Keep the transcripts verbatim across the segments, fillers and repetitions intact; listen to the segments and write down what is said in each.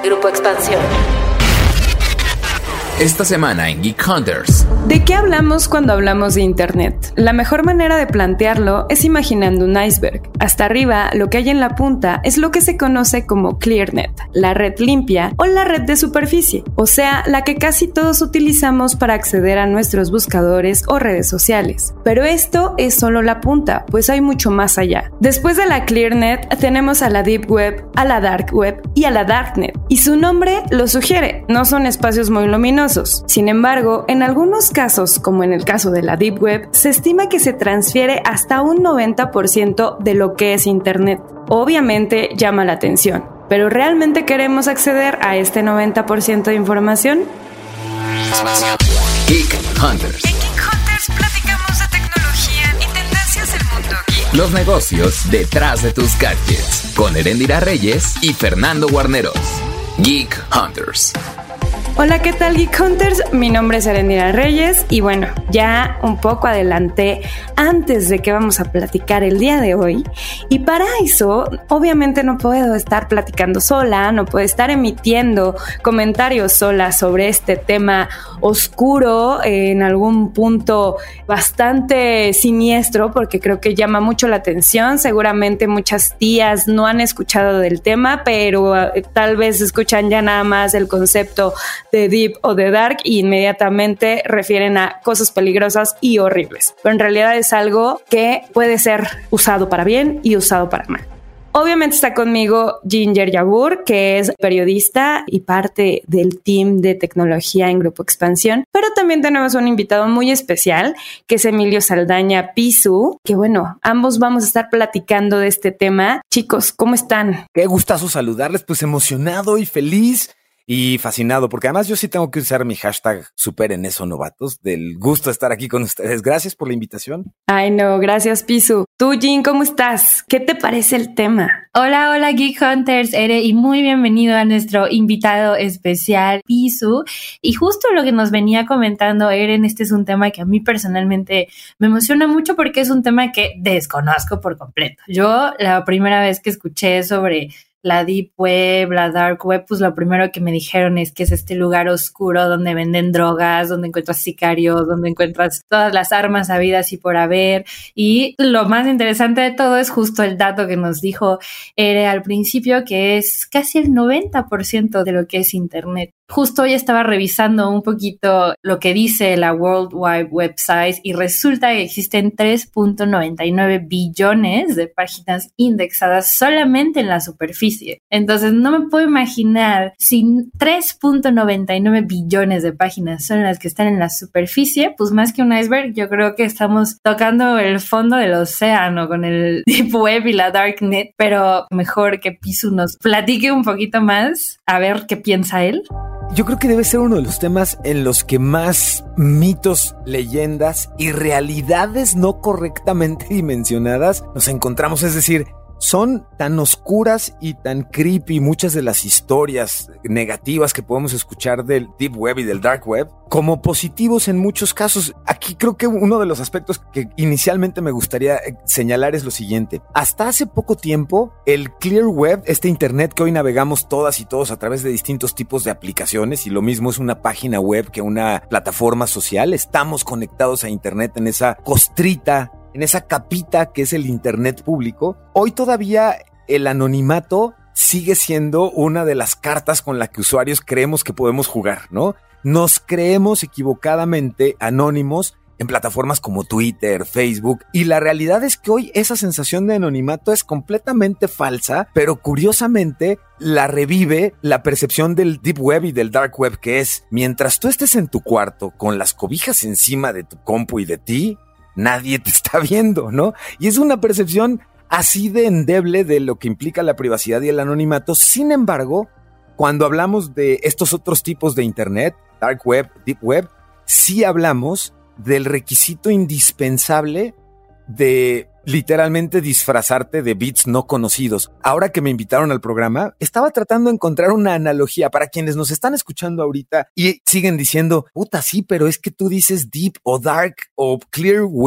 Grupo Expansión. Esta semana en Geek Hunters. ¿De qué hablamos cuando hablamos de Internet? La mejor manera de plantearlo es imaginando un iceberg. Hasta arriba, lo que hay en la punta es lo que se conoce como ClearNet, la red limpia o la red de superficie, o sea, la que casi todos utilizamos para acceder a nuestros buscadores o redes sociales. Pero esto es solo la punta, pues hay mucho más allá. Después de la ClearNet, tenemos a la Deep Web, a la Dark Web y a la Darknet. Y su nombre lo sugiere, no son espacios muy luminosos. Sin embargo, en algunos casos, como en el caso de la Deep Web, se estima que se transfiere hasta un noventa por ciento de lo que es Internet. Obviamente llama la atención, pero ¿realmente queremos acceder a este noventa por ciento de información? Geek Hunters. En Geek Hunters platicamos de tecnología y tendencias del mundo geek. Los negocios detrás de tus gadgets. Con Erendira Reyes y Fernando Guarneros. Geek Hunters. Hola, ¿qué tal, Geek Hunters? Mi nombre es Erendira Reyes y bueno, ya un poco adelanté antes de que vamos a platicar el día de hoy, y para eso obviamente no puedo estar platicando sola, no puedo estar emitiendo comentarios sola sobre este tema oscuro, eh, en algún punto bastante siniestro, porque creo que llama mucho la atención. Seguramente muchas tías no han escuchado del tema, pero eh, tal vez escuchan ya nada más el concepto de Deep o de Dark y inmediatamente refieren a cosas peligrosas y horribles. Pero en realidad es algo que puede ser usado para bien y usado para mal. Obviamente está conmigo Ginger Yabur, que es periodista y parte del team de tecnología en Grupo Expansión. Pero también tenemos un invitado muy especial, que es Emilio Saldaña Pisu, que bueno, ambos vamos a estar platicando de este tema. Chicos, ¿cómo están? Qué gustazo saludarles, pues emocionado y feliz. Y fascinado, porque además yo sí tengo que usar mi hashtag superen eso, novatos, del gusto de estar aquí con ustedes. Gracias por la invitación. Ay, no, gracias, Pisu. Tú, Jin, ¿cómo estás? ¿Qué te parece el tema? Hola, hola, Geek Hunters, Ere, y muy bienvenido a nuestro invitado especial, Pisu. Y justo lo que nos venía comentando Eren, este es un tema que a mí personalmente me emociona mucho porque es un tema que desconozco por completo. Yo, la primera vez que escuché sobre la Deep Web, la Dark Web, pues lo primero que me dijeron es que es este lugar oscuro donde venden drogas, donde encuentras sicarios, donde encuentras todas las armas habidas y por haber. Y lo más interesante de todo es justo el dato que nos dijo Ere al principio, que es casi el noventa por ciento de lo que es Internet. Justo hoy estaba revisando un poquito lo que dice la World Wide Web Size y resulta que existen tres punto noventa y nueve billones de páginas indexadas solamente en la superficie. Entonces no me puedo imaginar si tres punto noventa y nueve billones de páginas son las que están en la superficie, pues más que un iceberg, yo creo que estamos tocando el fondo del océano con el Deep Web y la Darknet, pero mejor que Pisu nos platique un poquito más, a ver qué piensa él. Yo creo que debe ser uno de los temas en los que más mitos, leyendas y realidades no correctamente dimensionadas nos encontramos. Es decir, son tan oscuras y tan creepy muchas de las historias negativas que podemos escuchar del Deep Web y del Dark Web como positivos en muchos casos. Aquí creo que uno de los aspectos que inicialmente me gustaría señalar es lo siguiente. Hasta hace poco tiempo, el Clear Web, este internet que hoy navegamos todas y todos a través de distintos tipos de aplicaciones, y lo mismo es una página web que una plataforma social, estamos conectados a internet en esa costrita, en esa capita que es el internet público. Hoy todavía el anonimato sigue siendo una de las cartas con la que usuarios creemos que podemos jugar, ¿no? Nos creemos equivocadamente anónimos en plataformas como Twitter, Facebook, y la realidad es que hoy esa sensación de anonimato es completamente falsa, pero curiosamente la revive la percepción del Deep Web y del Dark Web, que es, mientras tú estés en tu cuarto con las cobijas encima de tu compu y de ti, nadie te está viendo, ¿no? Y es una percepción así de endeble de lo que implica la privacidad y el anonimato. Sin embargo, cuando hablamos de estos otros tipos de internet, Dark Web, Deep Web, sí hablamos del requisito indispensable de literalmente disfrazarte de bits no conocidos. Ahora que me invitaron al programa, estaba tratando de encontrar una analogía para quienes nos están escuchando ahorita y siguen diciendo, puta, sí, pero es que tú dices deep o dark o clear web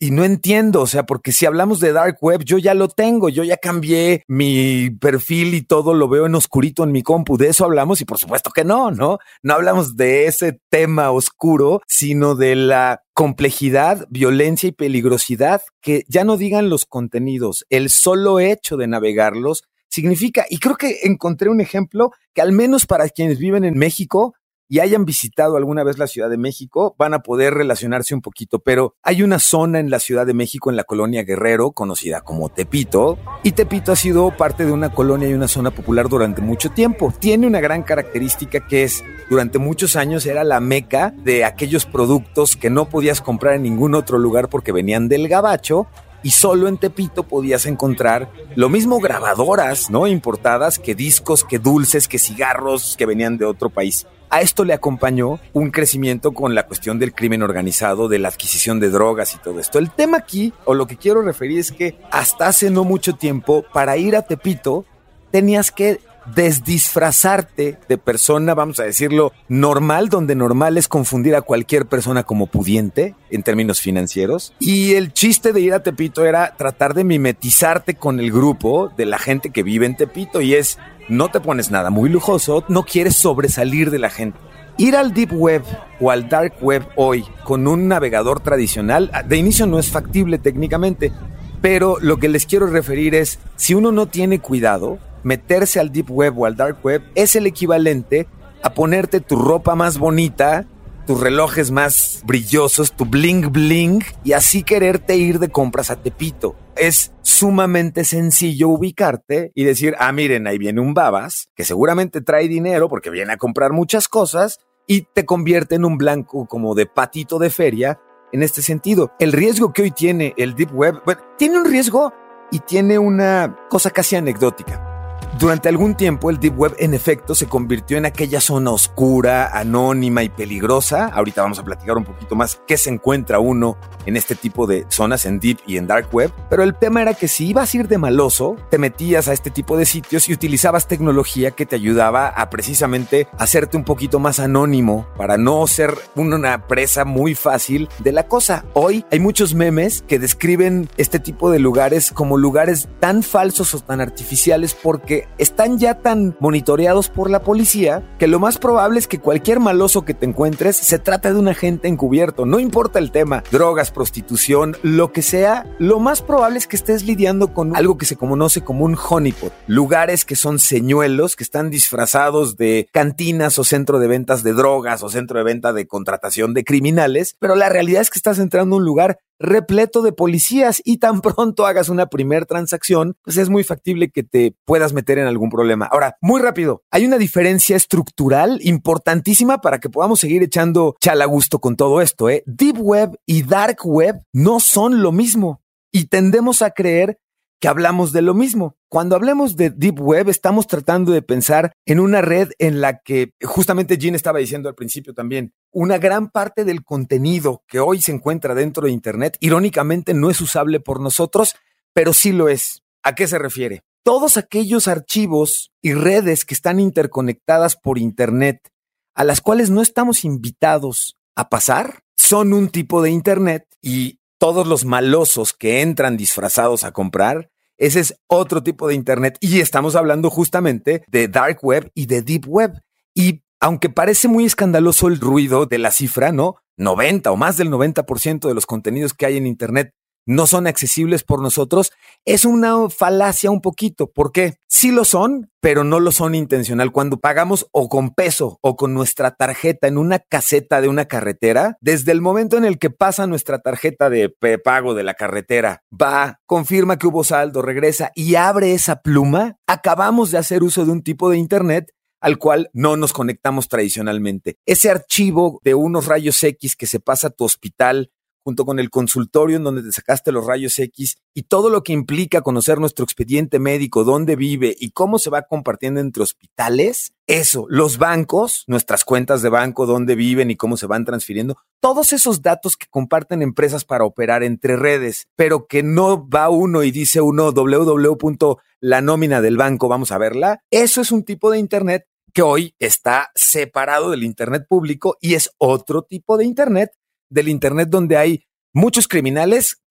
y no entiendo, o sea, porque si hablamos de dark web, yo ya lo tengo, yo ya cambié mi perfil y todo lo veo en oscurito en mi compu, de eso hablamos y por supuesto que no, ¿no? No hablamos de ese tema oscuro, sino de la complejidad, violencia y peligrosidad que ya no digan los contenidos, el solo hecho de navegarlos significa, y creo que encontré un ejemplo que al menos para quienes viven en México y hayan visitado alguna vez la Ciudad de México, van a poder relacionarse un poquito, pero hay una zona en la Ciudad de México, en la colonia Guerrero, conocida como Tepito, y Tepito ha sido parte de una colonia y una zona popular durante mucho tiempo. Tiene una gran característica que es, durante muchos años era la meca de aquellos productos que no podías comprar en ningún otro lugar porque venían del gabacho, y solo en Tepito podías encontrar lo mismo grabadoras, ¿no? Importadas, que discos, que dulces, que cigarros que venían de otro país. A esto le acompañó un crecimiento con la cuestión del crimen organizado, de la adquisición de drogas y todo esto. El tema aquí, o lo que quiero referir, es que hasta hace no mucho tiempo, para ir a Tepito, tenías que desdisfrazarte de persona, vamos a decirlo, normal, donde normal es confundir a cualquier persona como pudiente en términos financieros. Y el chiste de ir a Tepito era tratar de mimetizarte con el grupo de la gente que vive en Tepito, y es, no te pones nada muy lujoso, no quieres sobresalir de la gente. Ir al Deep Web o al Dark Web hoy con un navegador tradicional, de inicio no es factible técnicamente, pero lo que les quiero referir es, si uno no tiene cuidado, meterse al Deep Web o al Dark Web es el equivalente a ponerte tu ropa más bonita, tus relojes más brillosos, tu bling bling, y así quererte ir de compras a Tepito. Es sumamente sencillo ubicarte y decir, ah, miren, ahí viene un babas que seguramente trae dinero porque viene a comprar muchas cosas, y te convierte en un blanco como de patito de feria en este sentido. El riesgo que hoy tiene el Deep Web, bueno, tiene un riesgo y tiene una cosa casi anecdótica. Durante algún tiempo el Deep Web en efecto se convirtió en aquella zona oscura, anónima y peligrosa. Ahorita vamos a platicar un poquito más qué se encuentra uno en este tipo de zonas, en Deep y en Dark Web. Pero el tema era que si ibas a ir de maloso, te metías a este tipo de sitios y utilizabas tecnología que te ayudaba a precisamente hacerte un poquito más anónimo para no ser una presa muy fácil de la cosa. Hoy hay muchos memes que describen este tipo de lugares como lugares tan falsos o tan artificiales porque están ya tan monitoreados por la policía que lo más probable es que cualquier maloso que te encuentres se trata de un agente encubierto. No importa el tema, drogas, prostitución, lo que sea, lo más probable es que estés lidiando con algo que se conoce como un honeypot. Lugares que son señuelos, que están disfrazados de cantinas o centro de ventas de drogas o centro de venta de contratación de criminales, pero la realidad es que estás entrando a un lugar repleto de policías y tan pronto hagas una primer transacción, pues es muy factible que te puedas meter en algún problema. Ahora, muy rápido, hay una diferencia estructural importantísima para que podamos seguir echando chalagusto con todo esto, ¿eh? Deep Web y Dark Web no son lo mismo y tendemos a creer que hablamos de lo mismo. Cuando hablemos de Deep Web, estamos tratando de pensar en una red en la que, justamente Jean estaba diciendo al principio también, una gran parte del contenido que hoy se encuentra dentro de Internet, irónicamente no es usable por nosotros, pero sí lo es. ¿A qué se refiere? Todos aquellos archivos y redes que están interconectadas por Internet, a las cuales no estamos invitados a pasar, son un tipo de Internet, y todos los malosos que entran disfrazados a comprar, ese es otro tipo de Internet, y estamos hablando justamente de Dark Web y de Deep Web. Y aunque parece muy escandaloso el ruido de la cifra, ¿no? noventa o más del noventa por ciento de los contenidos que hay en Internet no son accesibles por nosotros, es una falacia un poquito. ¿Por qué? Sí lo son, pero no lo son intencional. Cuando pagamos o con peso o con nuestra tarjeta en una caseta de una carretera, desde el momento en el que pasa nuestra tarjeta de pago de la carretera, va, confirma que hubo saldo, regresa y abre esa pluma, acabamos de hacer uso de un tipo de Internet al cual no nos conectamos tradicionalmente. Ese archivo de unos rayos X que se pasa a tu hospital junto con el consultorio en donde te sacaste los rayos X y todo lo que implica conocer nuestro expediente médico, dónde vive y cómo se va compartiendo entre hospitales, eso, los bancos, nuestras cuentas de banco, dónde viven y cómo se van transfiriendo, todos esos datos que comparten empresas para operar entre redes, pero que no va uno y dice uno doble u doble u doble u punto la nómina del banco, vamos a verla, eso es un tipo de Internet que hoy está separado del Internet público y es otro tipo de Internet, del Internet donde hay muchos criminales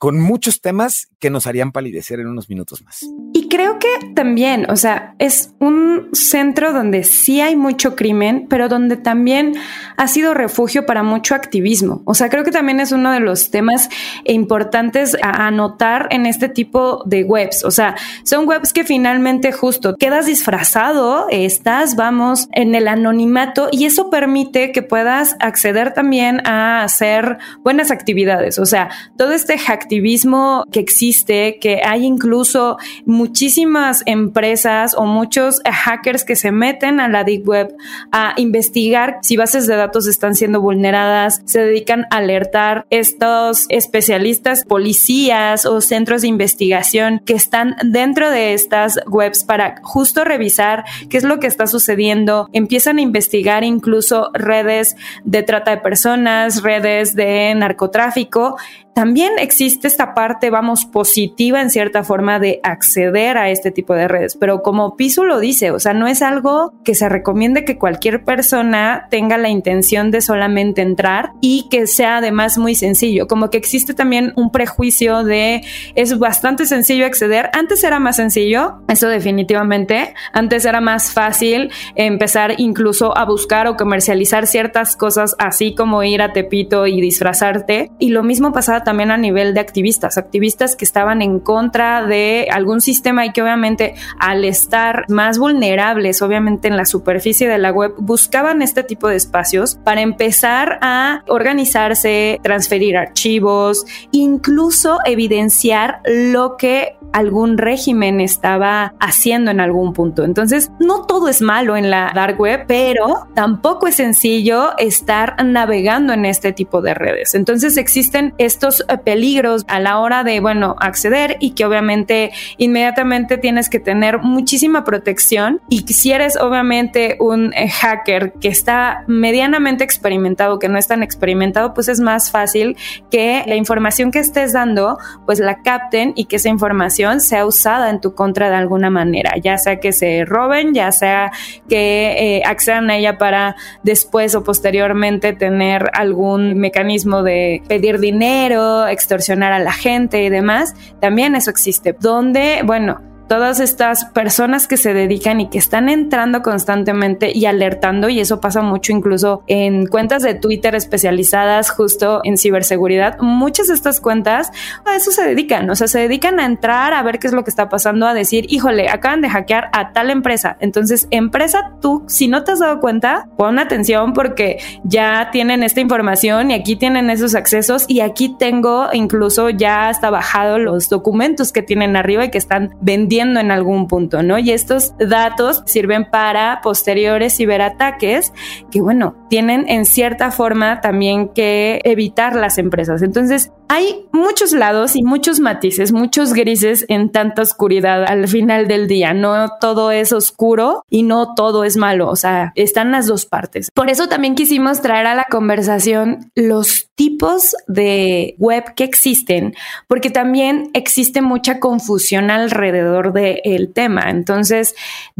con muchos temas que nos harían palidecer en unos minutos más. Y creo que también, o sea, es un centro donde sí hay mucho crimen, pero donde también ha sido refugio para mucho activismo. O sea, creo que también es uno de los temas importantes a anotar en este tipo de webs. O sea, son webs que finalmente justo quedas disfrazado, estás, vamos, en el anonimato, y eso permite que puedas acceder también a hacer buenas actividades. O sea, todo este hacktivismo que existe, que hay incluso muchísimas empresas o muchos hackers que se meten a la Deep Web a investigar si bases de datos están siendo vulneradas, se dedican a alertar estos especialistas, policías o centros de investigación que están dentro de estas webs para justo revisar qué es lo que está sucediendo. Empiezan a investigar incluso redes de trata de personas, redes de narcotráfico. También existe esta parte, vamos, positiva en cierta forma de acceder a este tipo de redes, pero como Pisu lo dice, o sea, no es algo que se recomiende que cualquier persona tenga la intención de solamente entrar y que sea además muy sencillo, como que existe también un prejuicio de es bastante sencillo acceder. Antes era más sencillo, eso definitivamente, antes era más fácil empezar incluso a buscar o comercializar ciertas cosas, así como ir a Tepito y disfrazarte, y lo mismo pasaba también a nivel de activistas, activistas que estaban en contra de algún sistema y que obviamente al estar más vulnerables, obviamente en la superficie de la web, buscaban este tipo de espacios para empezar a organizarse, transferir archivos, incluso evidenciar lo que algún régimen estaba haciendo en algún punto. Entonces, no todo es malo en la dark web, pero tampoco es sencillo estar navegando en este tipo de redes. Entonces, existen estos peligros a la hora de, bueno, acceder, y que obviamente inmediatamente tienes que tener muchísima protección. Y si eres obviamente un hacker que está medianamente experimentado, que no es tan experimentado, pues es más fácil que la información que estés dando pues la capten y que esa información sea usada en tu contra de alguna manera, ya sea que se roben, ya sea que eh, accedan a ella para después o posteriormente tener algún mecanismo de pedir dinero, extorsionar a la gente y demás. También eso existe, donde, bueno, todas estas personas que se dedican y que están entrando constantemente y alertando, y eso pasa mucho incluso en cuentas de Twitter especializadas justo en ciberseguridad. Muchas de estas cuentas a eso se dedican, o sea, se dedican a entrar a ver qué es lo que está pasando, a decir, híjole, acaban de hackear a tal empresa. Entonces, empresa, tú, si no te has dado cuenta, pon atención porque ya tienen esta información y aquí tienen esos accesos, y aquí tengo incluso ya hasta bajado los documentos que tienen arriba y que están vendiendo en algún punto, ¿no? Y estos datos sirven para posteriores ciberataques que, bueno, tienen en cierta forma también que evitar las empresas. Entonces, hay muchos lados y muchos matices, muchos grises en tanta oscuridad al final del día. No todo es oscuro y no todo es malo. O sea, están las dos partes. Por eso también quisimos traer a la conversación los tipos de web que existen, porque también existe mucha confusión alrededor del tema. Entonces,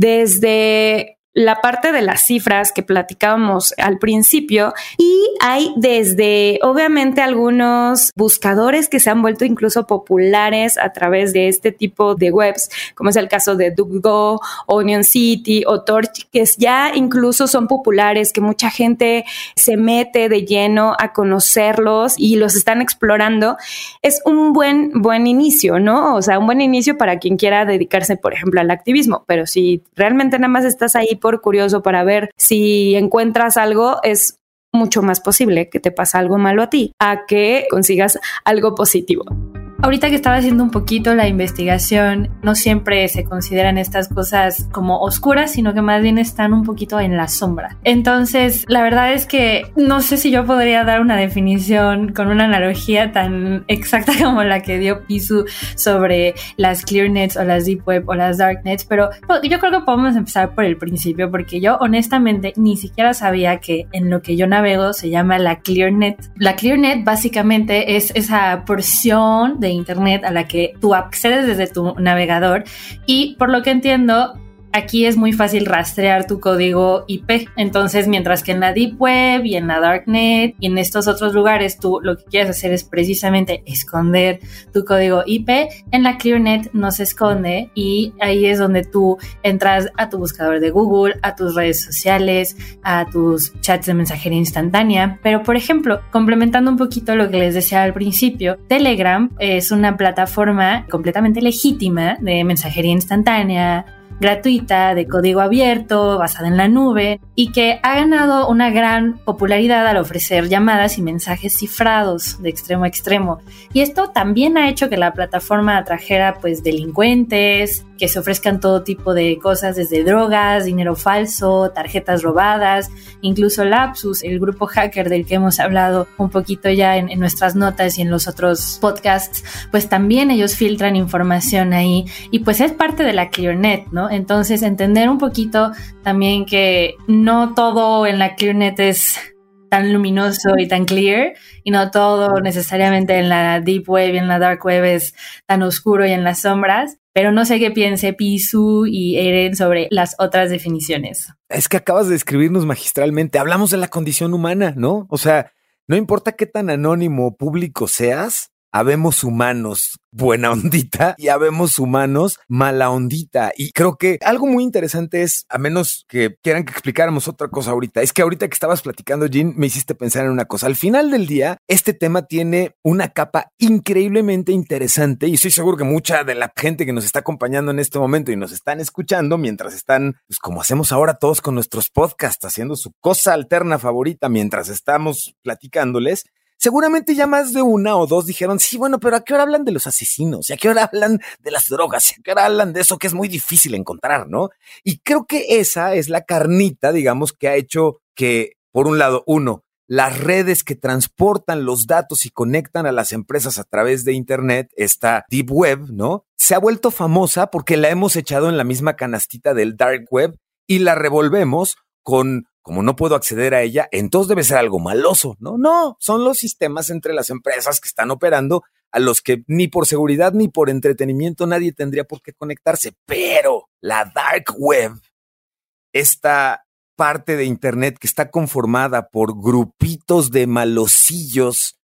desde la parte de las cifras que platicábamos al principio, y hay desde obviamente algunos buscadores que se han vuelto incluso populares a través de este tipo de webs, como es el caso de DuckDuckGo, Onion City o Torch, que ya incluso son populares, que mucha gente se mete de lleno a conocerlos y los están explorando. Es un buen, buen inicio, ¿no? O sea, un buen inicio para quien quiera dedicarse, por ejemplo, al activismo, pero si realmente nada más estás ahí por curioso para ver si encuentras algo, es mucho más posible que te pase algo malo a ti a que consigas algo positivo. Ahorita que estaba haciendo un poquito la investigación, no siempre se consideran estas cosas como oscuras, sino que más bien están un poquito en la sombra. Entonces, la verdad es que no sé si yo podría dar una definición con una analogía tan exacta como la que dio Pisu sobre las clear nets o las deep web o las dark nets, pero yo creo que podemos empezar por el principio, porque yo honestamente ni siquiera sabía que en lo que yo navego se llama la clear net. La clear net básicamente es esa porción de internet a la que tú accedes desde tu navegador, y por lo que entiendo aquí es muy fácil rastrear tu código I P. Entonces, mientras que en la Deep Web y en la Darknet y en estos otros lugares tú lo que quieres hacer es precisamente esconder tu código I P, en la ClearNet no se esconde y ahí es donde tú entras a tu buscador de Google, a tus redes sociales, a tus chats de mensajería instantánea. Pero, por ejemplo, complementando un poquito lo que les decía al principio, Telegram es una plataforma completamente legítima de mensajería instantánea, gratuita, de código abierto, basada en la nube y que ha ganado una gran popularidad al ofrecer llamadas y mensajes cifrados de extremo a extremo. Y esto también ha hecho que la plataforma atrajera pues delincuentes, que se ofrezcan todo tipo de cosas desde drogas, dinero falso, tarjetas robadas, incluso Lapsus, el grupo hacker del que hemos hablado un poquito ya en, en nuestras notas y en los otros podcasts, pues también ellos filtran información ahí y pues es parte de la ClearNet, ¿no? Entonces entender un poquito también que no todo en la ClearNet es tan luminoso y tan clear y no todo necesariamente en la Deep Web y en la Dark Web es tan oscuro y en las sombras, pero no sé qué piense Pisu y Eren sobre las otras definiciones. Es que acabas de describirnos magistralmente. Hablamos de la condición humana, ¿no? O sea, no importa qué tan anónimo o público seas, habemos humanos buena ondita y habemos humanos mala ondita. Y creo que algo muy interesante es, a menos que quieran que explicáramos otra cosa ahorita, es que ahorita que estabas platicando, Jean, me hiciste pensar en una cosa. Al final del día, este tema tiene una capa increíblemente interesante y estoy seguro que mucha de la gente que nos está acompañando en este momento y nos están escuchando mientras están, pues como hacemos ahora todos con nuestros podcasts, haciendo su cosa alterna favorita mientras estamos platicándoles, seguramente ya más de una o dos dijeron, sí, bueno, pero ¿a qué hora hablan de los asesinos? ¿Y a qué hora hablan de las drogas? ¿Y a qué hora hablan de eso que es muy difícil encontrar, no? Y creo que esa es la carnita, digamos, que ha hecho que, por un lado, uno, las redes que transportan los datos y conectan a las empresas a través de Internet, esta Deep Web, ¿no? Se ha vuelto famosa porque la hemos echado en la misma canastita del Dark Web y la revolvemos con... Como no puedo acceder a ella, entonces debe ser algo maloso. No, no, son los sistemas entre las empresas que están operando a los que ni por seguridad ni por entretenimiento nadie tendría por qué conectarse. Pero la Dark Web, esta parte de Internet que está conformada por grupitos de malosillos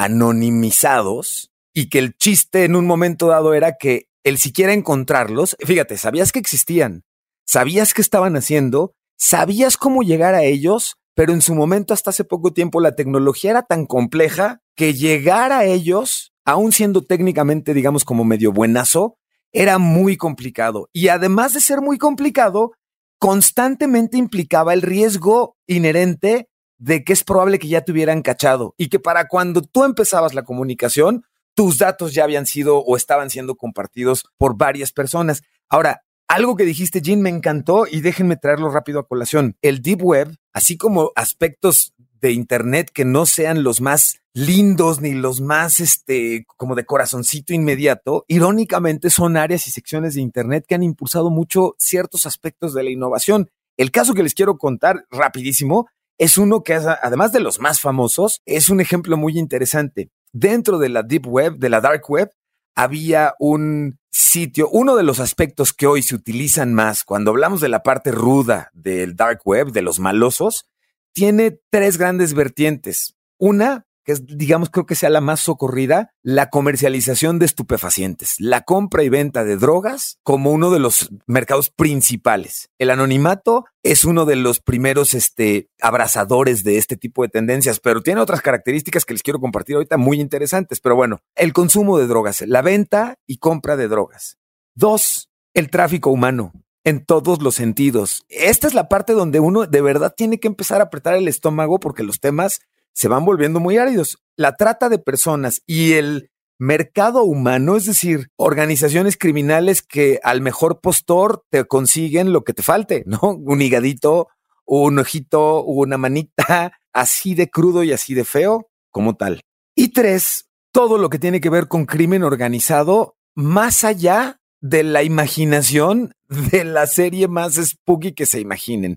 anonimizados y que el chiste en un momento dado era que el siquiera encontrarlos, fíjate, sabías que existían, sabías que estaban haciendo, sabías cómo llegar a ellos, pero en su momento hasta hace poco tiempo la tecnología era tan compleja que llegar a ellos, aún siendo técnicamente, digamos, como medio buenazo, era muy complicado. Y además de ser muy complicado, constantemente implicaba el riesgo inherente de que es probable que ya te hubieran cachado y que para cuando tú empezabas la comunicación, tus datos ya habían sido o estaban siendo compartidos por varias personas. Ahora, algo que dijiste, Jean, me encantó y déjenme traerlo rápido a colación. El Deep Web, así como aspectos de Internet que no sean los más lindos ni los más, este, como de corazoncito inmediato, irónicamente son áreas y secciones de Internet que han impulsado mucho ciertos aspectos de la innovación. El caso que les quiero contar rapidísimo es uno que, es, además de los más famosos, es un ejemplo muy interesante. Dentro de la Deep Web, de la Dark Web, había un sitio, uno de los aspectos que hoy se utilizan más cuando hablamos de la parte ruda del Dark Web, de los malosos, tiene tres grandes vertientes. Una, que es, digamos, creo que sea la más socorrida, la comercialización de estupefacientes, la compra y venta de drogas como uno de los mercados principales. El anonimato es uno de los primeros este, abrazadores de este tipo de tendencias, pero tiene otras características que les quiero compartir ahorita muy interesantes. Pero bueno, el consumo de drogas, la venta y compra de drogas. Dos, el tráfico humano. En todos los sentidos. Esta es la parte donde uno de verdad tiene que empezar a apretar el estómago porque los temas se van volviendo muy áridos. La trata de personas y el mercado humano, es decir, organizaciones criminales que al mejor postor te consiguen lo que te falte, ¿no? Un higadito, un ojito, una manita, así de crudo y así de feo, como tal. Y tres, todo lo que tiene que ver con crimen organizado, más allá de la imaginación de la serie más spooky que se imaginen.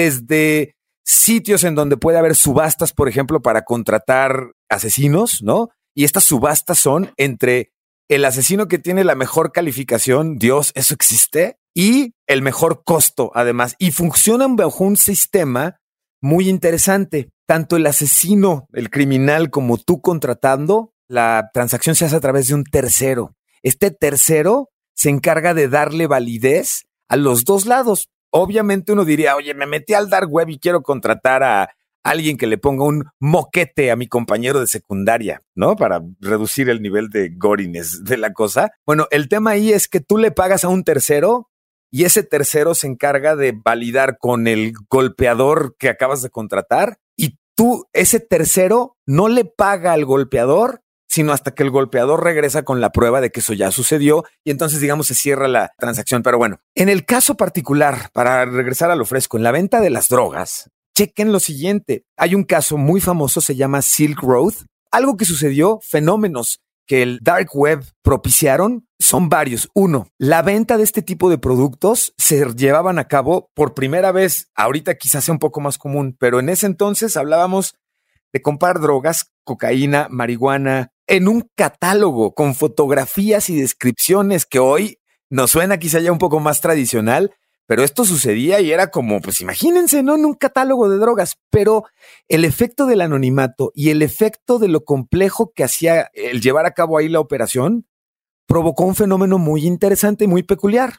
Desde sitios en donde puede haber subastas, por ejemplo, para contratar asesinos, ¿no? Y estas subastas son entre el asesino que tiene la mejor calificación, Dios, ¿eso existe? y el mejor costo además. Y funcionan bajo un sistema muy interesante. Tanto el asesino, el criminal, como tú contratando, la transacción se hace a través de un tercero. Este tercero se encarga de darle validez a los dos lados. Obviamente uno diría, oye, me metí al dark web y quiero contratar a alguien que le ponga un moquete a mi compañero de secundaria, ¿no? Para reducir el nivel de goriness de la cosa. Bueno, el tema ahí es que tú le pagas a un tercero y ese tercero se encarga de validar con el golpeador que acabas de contratar y tú, ese tercero, no le paga al golpeador, sino hasta que el golpeador regresa con la prueba de que eso ya sucedió y entonces, digamos, se cierra la transacción. Pero bueno, en el caso particular, para regresar a lo fresco, en la venta de las drogas, chequen lo siguiente. Hay un caso muy famoso, se llama Silk Road. Algo que sucedió, fenómenos que el dark web propiciaron, son varios. Uno, la venta de este tipo de productos se llevaban a cabo por primera vez. Ahorita quizás sea un poco más común, pero en ese entonces hablábamos de comprar drogas, cocaína, marihuana, en un catálogo con fotografías y descripciones que hoy nos suena quizá ya un poco más tradicional, pero esto sucedía y era como, pues imagínense, ¿no? En un catálogo de drogas, pero el efecto del anonimato y el efecto de lo complejo que hacía el llevar a cabo ahí la operación provocó un fenómeno muy interesante y muy peculiar.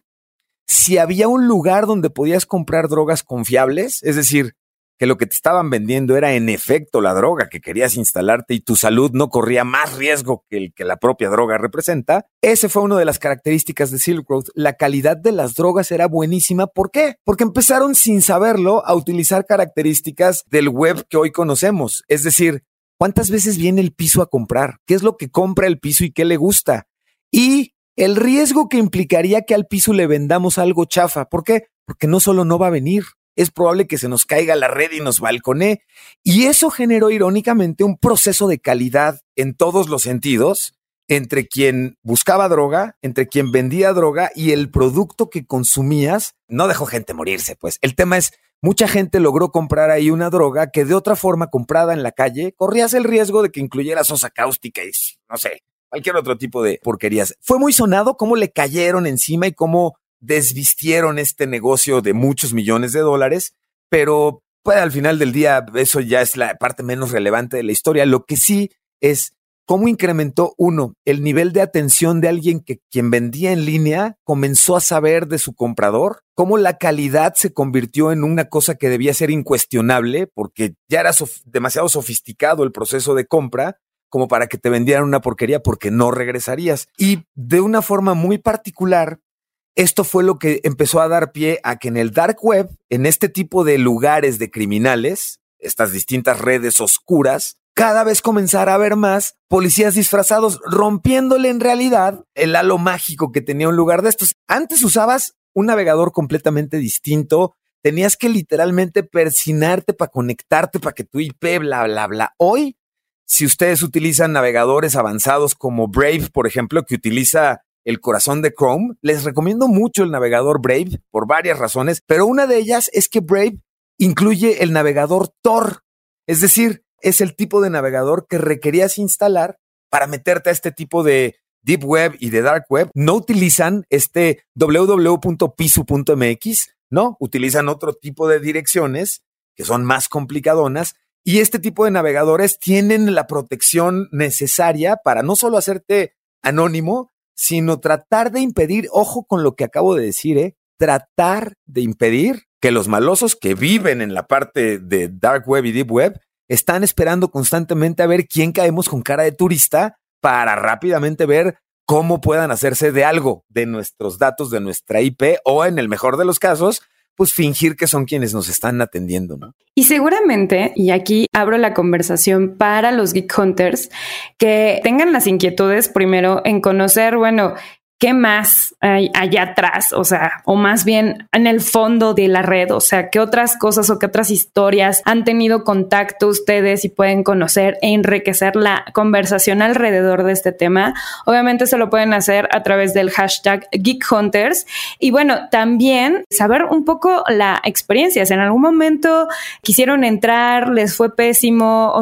Si había un lugar donde podías comprar drogas confiables, es decir, que lo que te estaban vendiendo era en efecto la droga que querías instalarte y tu salud no corría más riesgo que el que la propia droga representa, ese fue una de las características de Silk Road. La calidad de las drogas era buenísima. ¿Por qué? Porque empezaron sin saberlo a utilizar características del web que hoy conocemos. Es decir, ¿cuántas veces viene el piso a comprar? ¿Qué es lo que compra el piso y qué le gusta? Y el riesgo que implicaría que al piso le vendamos algo chafa. ¿Por qué? Porque no solo no va a venir, es probable que se nos caiga la red y nos balconee. Y eso generó irónicamente un proceso de calidad en todos los sentidos entre quien buscaba droga, entre quien vendía droga y el producto que consumías. No dejó gente morirse, pues. El tema es, mucha gente logró comprar ahí una droga que de otra forma comprada en la calle corrías el riesgo de que incluyera sosa cáustica y no sé, cualquier otro tipo de porquerías. Fue muy sonado cómo le cayeron encima y cómo desvistieron este negocio de muchos millones de dólares, pero pues, al final del día eso ya es la parte menos relevante de la historia. Lo que sí es cómo incrementó, uno, el nivel de atención de alguien que quien vendía en línea comenzó a saber de su comprador, cómo la calidad se convirtió en una cosa que debía ser incuestionable porque ya era sof- demasiado sofisticado el proceso de compra como para que te vendieran una porquería porque no regresarías. Y de una forma muy particular, esto fue lo que empezó a dar pie a que en el dark web, en este tipo de lugares de criminales, estas distintas redes oscuras, cada vez comenzara a haber más policías disfrazados, rompiéndole en realidad el halo mágico que tenía un lugar de estos. Antes usabas un navegador completamente distinto, tenías que literalmente persinarte para conectarte, para que tu I P, bla, bla, bla. Hoy, si ustedes utilizan navegadores avanzados como Brave, por ejemplo, que utiliza el corazón de Chrome, les recomiendo mucho el navegador Brave por varias razones, pero una de ellas es que Brave incluye el navegador Tor, es decir, es el tipo de navegador que requerías instalar para meterte a este tipo de deep web y de dark web. No utilizan este doble u doble u doble u punto pisu punto eme equis, no, utilizan otro tipo de direcciones que son más complicadonas y este tipo de navegadores tienen la protección necesaria para no solo hacerte anónimo, sino tratar de impedir, ojo con lo que acabo de decir, ¿eh? tratar de impedir que los malosos que viven en la parte de dark web y deep web están esperando constantemente a ver quién caemos con cara de turista para rápidamente ver cómo puedan hacerse de algo de nuestros datos, de nuestra I P o en el mejor de los casos, pues fingir que son quienes nos están atendiendo, ¿no? Y seguramente, y aquí abro la conversación para los Geek Hunters, que tengan las inquietudes primero en conocer, bueno, ¿qué más hay allá atrás? O sea, o más bien en el fondo de la red, o sea, ¿qué otras cosas o qué otras historias han tenido contacto ustedes y pueden conocer e enriquecer la conversación alrededor de este tema? Obviamente se lo pueden hacer a través del hashtag Geek Hunters y bueno, también saber un poco la experiencia. Si en algún momento quisieron entrar, les fue pésimo, o sea,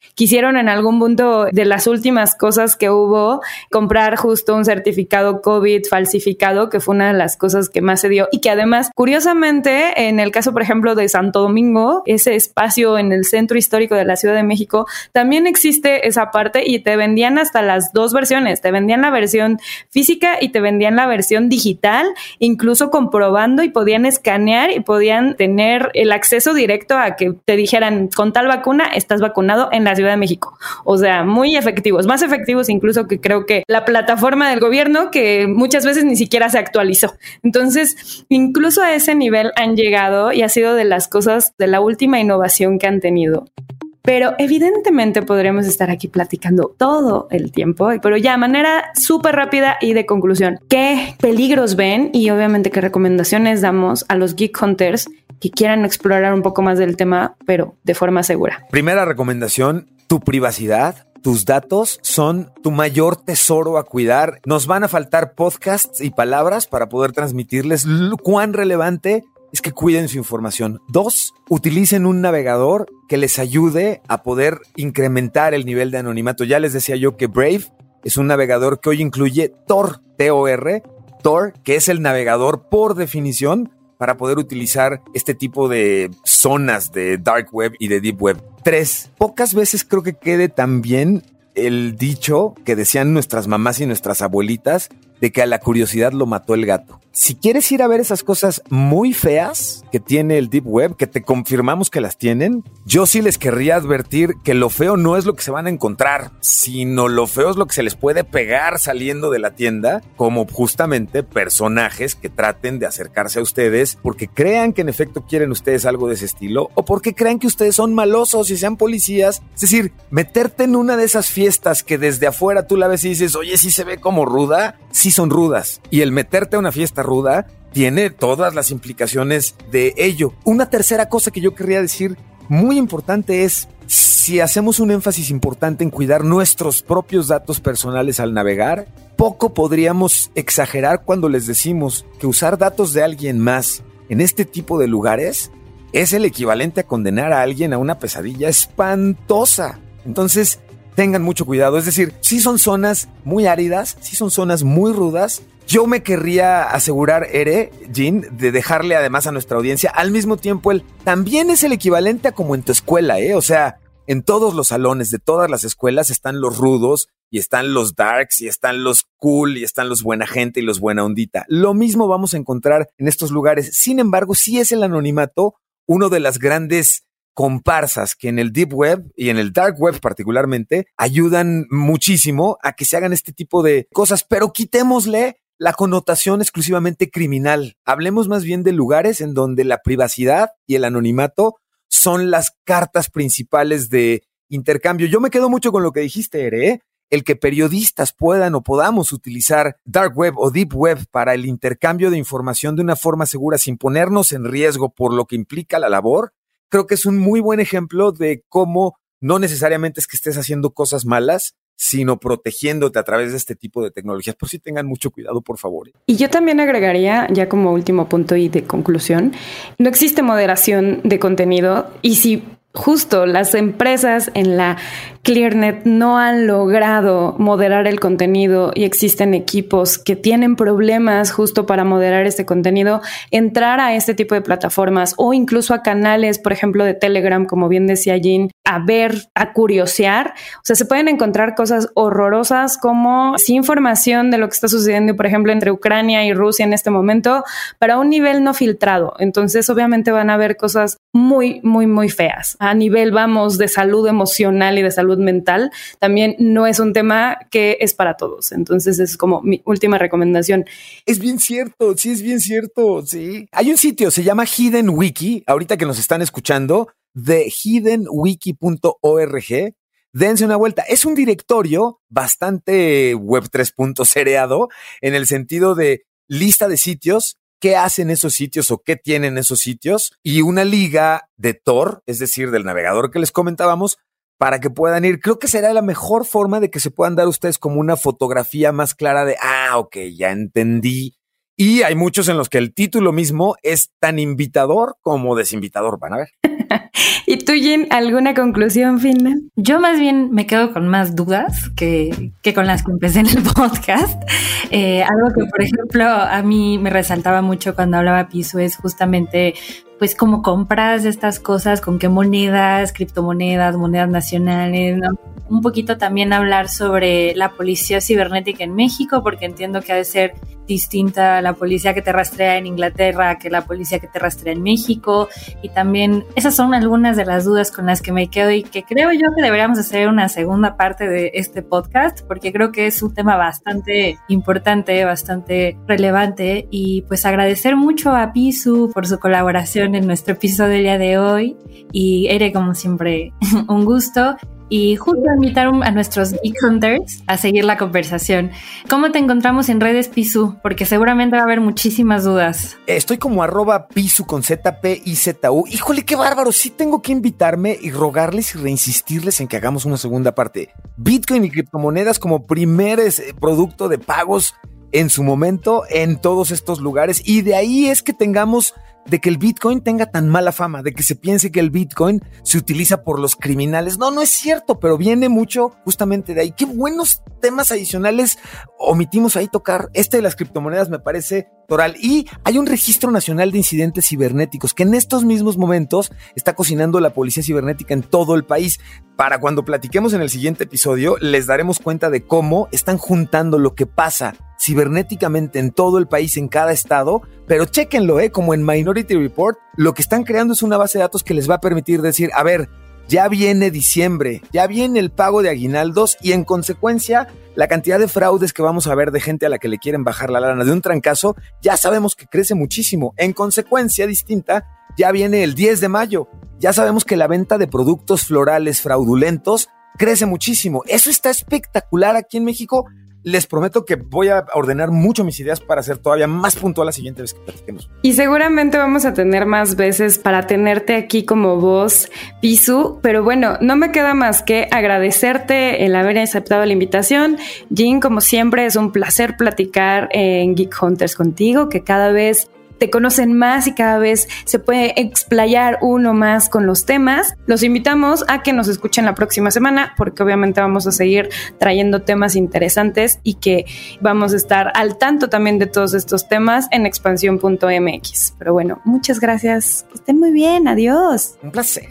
quisieron en algún punto de las últimas cosas que hubo comprar justo un certificado COVID falsificado, que fue una de las cosas que más se dio y que además, curiosamente, en el caso, por ejemplo, de Santo Domingo, ese espacio en el centro histórico de la Ciudad de México, también existe esa parte y te vendían hasta las dos versiones, te vendían la versión física y te vendían la versión digital, incluso comprobando y podían escanear y podían tener el acceso directo a que te dijeran con tal vacuna estás vacunado en la Ciudad de México. O sea, muy efectivos, más efectivos incluso que creo que la plataforma del gobierno, que muchas veces ni siquiera se actualizó. Entonces, incluso a ese nivel han llegado y ha sido de las cosas de la última innovación que han tenido. Pero evidentemente podremos estar aquí platicando todo el tiempo, pero ya de manera súper rápida y de conclusión, ¿qué peligros ven y obviamente qué recomendaciones damos a los Geek Hunters que quieran explorar un poco más del tema, pero de forma segura? Primera recomendación, tu privacidad. Tus datos son tu mayor tesoro a cuidar. Nos van a faltar podcasts y palabras para poder transmitirles cuán relevante es que cuiden su información. Dos, utilicen un navegador que les ayude a poder incrementar el nivel de anonimato. Ya les decía yo que Brave es un navegador que hoy incluye Tor, T O R, Tor, que es el navegador por definición para poder utilizar este tipo de zonas de dark web y de deep web. Tres, pocas veces creo que quede tan bien el dicho que decían nuestras mamás y nuestras abuelitas de que a la curiosidad lo mató el gato. Si quieres ir a ver esas cosas muy feas que tiene el Deep Web, que te confirmamos que las tienen, yo sí les querría advertir que lo feo no es lo que se van a encontrar, sino lo feo es lo que se les puede pegar saliendo de la tienda, como justamente personajes que traten de acercarse a ustedes porque crean que en efecto quieren ustedes algo de ese estilo o porque crean que ustedes son malosos y sean policías. Es decir, meterte en una de esas fiestas que desde afuera tú la ves y dices, oye, sí se ve como ruda, sí son rudas. Y el meterte a una fiesta ruda tiene todas las implicaciones de ello. Una tercera cosa que yo querría decir muy importante es, si hacemos un énfasis importante en cuidar nuestros propios datos personales al navegar, poco podríamos exagerar cuando les decimos que usar datos de alguien más en este tipo de lugares es el equivalente a condenar a alguien a una pesadilla espantosa. Entonces, tengan mucho cuidado. Es decir, sí son zonas muy áridas, sí son zonas muy rudas. Yo me querría asegurar, Ere, Jean, de dejarle además a nuestra audiencia, al mismo tiempo, él también es el equivalente a como en tu escuela, ¿eh? O sea, en todos los salones de todas las escuelas están los rudos y están los darks y están los cool y están los buena gente y los buena ondita. Lo mismo vamos a encontrar en estos lugares. Sin embargo, sí es el anonimato uno de las grandes comparsas que en el Deep Web y en el Dark Web particularmente ayudan muchísimo a que se hagan este tipo de cosas, pero quitémosle la connotación exclusivamente criminal. Hablemos más bien de lugares en donde la privacidad y el anonimato son las cartas principales de intercambio. Yo me quedo mucho con lo que dijiste, Ere, ¿eh? El que periodistas puedan o podamos utilizar Dark Web o Deep Web para el intercambio de información de una forma segura sin ponernos en riesgo por lo que implica la labor, creo que es un muy buen ejemplo de cómo no necesariamente es que estés haciendo cosas malas, sino protegiéndote a través de este tipo de tecnologías. Por si tengan mucho cuidado, por favor. Y yo también agregaría, ya como último punto y de conclusión, no existe moderación de contenido y si justo las empresas en la ClearNet no han logrado moderar el contenido y existen equipos que tienen problemas justo para moderar este contenido, entrar a este tipo de plataformas o incluso a canales, por ejemplo, de Telegram, como bien decía Jean, a ver, a curiosear. O sea, se pueden encontrar cosas horrorosas como sin información de lo que está sucediendo, por ejemplo, entre Ucrania y Rusia en este momento, para un nivel no filtrado. Entonces, obviamente van a haber cosas muy, muy, muy feas. A nivel, vamos, de salud emocional y de salud mental, también no es un tema que es para todos. Entonces es como mi última recomendación. Es bien cierto, sí, es bien cierto, sí. Hay un sitio, se llama Hidden Wiki, ahorita que nos están escuchando, de hidden wiki punto org. Dense una vuelta. Es un directorio bastante web tres punto cereado en el sentido de lista de sitios, qué hacen esos sitios o qué tienen esos sitios y una liga de Tor, es decir, del navegador que les comentábamos, para que puedan ir. Creo que será la mejor forma de que se puedan dar ustedes como una fotografía más clara de, ah, ok, ya entendí Y hay muchos en los que el título mismo es tan invitador como desinvitador. Van a ver. ¿Y tú, Jen, alguna conclusión final? Yo más bien me quedo con más dudas que, que con las que empecé en el podcast. Eh, algo que, por ejemplo, a mí me resaltaba mucho cuando hablaba Pisu es justamente pues cómo compras estas cosas, con qué monedas, criptomonedas, monedas nacionales, ¿no? Un poquito también hablar sobre la policía cibernética en México, porque entiendo que ha de ser distinta la policía que te rastrea en Inglaterra que la policía que te rastrea en México. Y también esas son algunas de las dudas con las que me quedo y que creo yo que deberíamos hacer una segunda parte de este podcast, porque creo que es un tema bastante importante, bastante relevante. Y pues agradecer mucho a Pisu por su colaboración en nuestro episodio del día de hoy. Y Ere, como siempre, un gusto. Y justo invitar a nuestros Geek Hunters a seguir la conversación. ¿Cómo te encontramos en redes, Pisu? Porque seguramente va a haber muchísimas dudas. Estoy como arroba Pisu con Z P I Z U. Híjole, qué bárbaro. Sí tengo que invitarme y rogarles y reinsistirles en que hagamos una segunda parte. Bitcoin y criptomonedas como primer producto de pagos en su momento en todos estos lugares. Y de ahí es que tengamos... de que el Bitcoin tenga tan mala fama, de que se piense que el Bitcoin se utiliza por los criminales. No, no es cierto, pero viene mucho justamente de ahí. Qué buenos temas adicionales omitimos ahí tocar. Este de las criptomonedas me parece toral. Y hay un registro nacional de incidentes cibernéticos que en estos mismos momentos está cocinando la policía cibernética en todo el país. Para cuando platiquemos en el siguiente episodio, les daremos cuenta de cómo están juntando lo que pasa cibernéticamente en todo el país, en cada estado, pero chéquenlo, ¿eh? Como en Minority Report, lo que están creando es una base de datos que les va a permitir decir, a ver, ya viene diciembre, ya viene el pago de aguinaldos y en consecuencia la cantidad de fraudes que vamos a ver de gente a la que le quieren bajar la lana de un trancazo, ya sabemos que crece muchísimo. En consecuencia distinta, ya viene el diez de mayo, ya sabemos que la venta de productos florales fraudulentos crece muchísimo. Eso está espectacular aquí en México. Les prometo que voy a ordenar mucho mis ideas para ser todavía más puntual la siguiente vez que platiquemos. Y seguramente vamos a tener más veces para tenerte aquí como voz, Pisu. Pero bueno, no me queda más que agradecerte el haber aceptado la invitación. Jen, como siempre, es un placer platicar en Geek Hunters contigo, que cada vez te conocen más y cada vez se puede explayar uno más con los temas. Los invitamos a que nos escuchen la próxima semana, porque obviamente vamos a seguir trayendo temas interesantes y que vamos a estar al tanto también de todos estos temas en expansión punto m x. Pero bueno, muchas gracias. Que estén muy bien. Adiós. Un placer.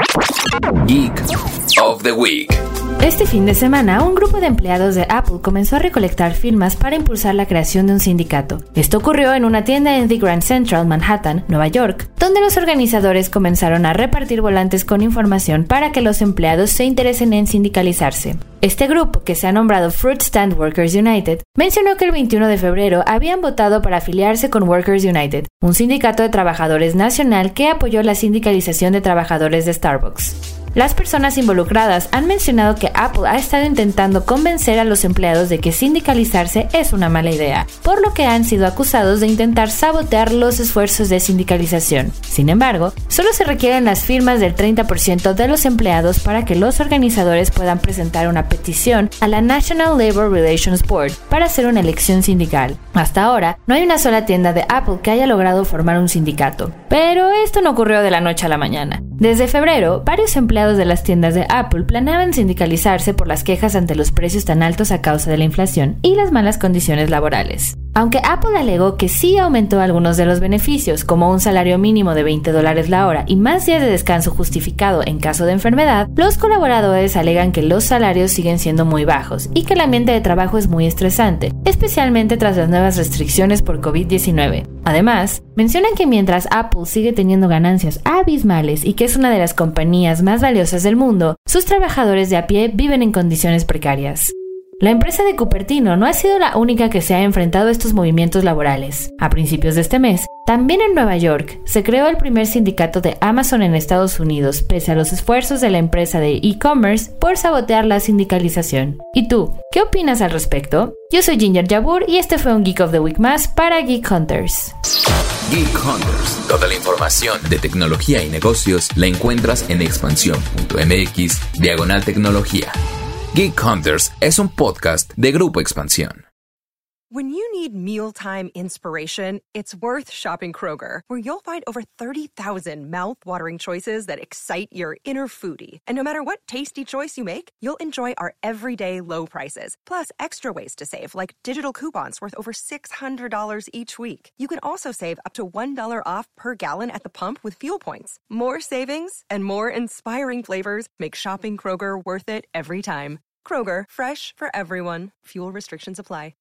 Geek of the Week. Este fin de semana, un grupo de empleados de Apple comenzó a recolectar firmas para impulsar la creación de un sindicato. Esto ocurrió en una tienda en The Grand Central, Manhattan, Nueva York, donde los organizadores comenzaron a repartir volantes con información para que los empleados se interesen en sindicalizarse. Este grupo, que se ha nombrado Fruit Stand Workers United, mencionó que el veintiuno de febrero habían votado para afiliarse con Workers United, un sindicato de trabajadores nacional que apoyó la sindicalización de trabajadores de Starbucks. Las personas involucradas han mencionado que Apple ha estado intentando convencer a los empleados de que sindicalizarse es una mala idea, por lo que han sido acusados de intentar sabotear los esfuerzos de sindicalización. Sin embargo, solo se requieren las firmas del treinta por ciento de los empleados para que los organizadores puedan presentar una petición a la National Labor Relations Board para hacer una elección sindical. Hasta ahora, no hay una sola tienda de Apple que haya logrado formar un sindicato. Pero esto no ocurrió de la noche a la mañana. Desde febrero, varios empleados de las tiendas de Apple planeaban sindicalizarse por las quejas ante los precios tan altos a causa de la inflación y las malas condiciones laborales. Aunque Apple alegó que sí aumentó algunos de los beneficios, como un salario mínimo de veinte dólares la hora y más días de descanso justificado en caso de enfermedad, los colaboradores alegan que los salarios siguen siendo muy bajos y que el ambiente de trabajo es muy estresante, especialmente tras las nuevas restricciones por covid diecinueve. Además, mencionan que mientras Apple sigue teniendo ganancias abismales y que es una de las compañías más valiosas del mundo, sus trabajadores de a pie viven en condiciones precarias. La empresa de Cupertino no ha sido la única que se ha enfrentado a estos movimientos laborales. A principios de este mes, también en Nueva York, se creó el primer sindicato de Amazon en Estados Unidos, pese a los esfuerzos de la empresa de e-commerce por sabotear la sindicalización. ¿Y tú, qué opinas al respecto? Yo soy Ginger Yabur y este fue un Geek of the Week más para Geek Hunters. Geek Hunters. Toda la información de tecnología y negocios la encuentras en expansión punto m x diagonal tecnología. Geek Hunters es un podcast de Grupo Expansión. When you need mealtime inspiration, it's worth shopping Kroger, where you'll find over thirty thousand mouth-watering choices that excite your inner foodie. And no matter what tasty choice you make, you'll enjoy our everyday low prices, plus extra ways to save, like digital coupons worth over six hundred dollars each week. You can also save up to one dollar off per gallon at the pump with fuel points. More savings and more inspiring flavors make shopping Kroger worth it every time. Kroger, fresh for everyone. Fuel restrictions apply.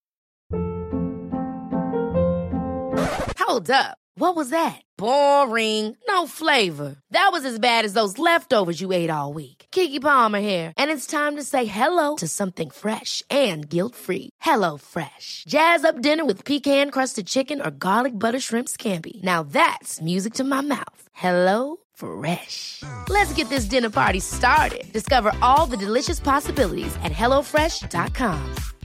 Hold up. What was that? Boring. No flavor. That was as bad as those leftovers you ate all week. Keke Palmer here, and it's time to say hello to something fresh and guilt-free. Hello Fresh. Jazz up dinner with pecan-crusted chicken or garlic butter shrimp scampi. Now that's music to my mouth. Hello Fresh. Let's get this dinner party started. Discover all the delicious possibilities at hello fresh dot com.